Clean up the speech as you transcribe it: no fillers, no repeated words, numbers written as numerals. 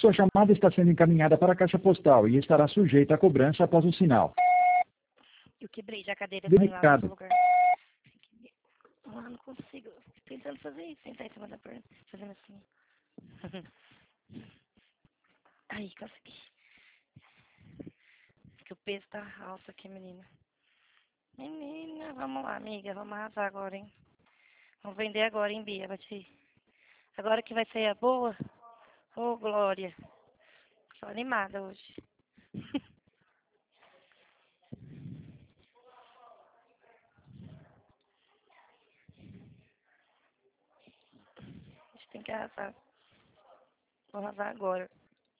Sua chamada está sendo encaminhada para a caixa postal e estará sujeita a cobrança após o sinal. Eu quebrei já a cadeira, foi lá no Delicado. lugar. Ah, não consigo. Tô tentando fazer isso, sentar em cima da perna, fazendo assim. Aí, consegui. Que o peso tá alto aqui, menina. Menina, vamos lá, amiga. Vamos arrasar agora, hein? Vamos vender agora, hein, Bia? Bati. Agora que vai sair a boa. Ô, Glória. Tô animada hoje. A gente tem que arrasar. Vou arrasar agora.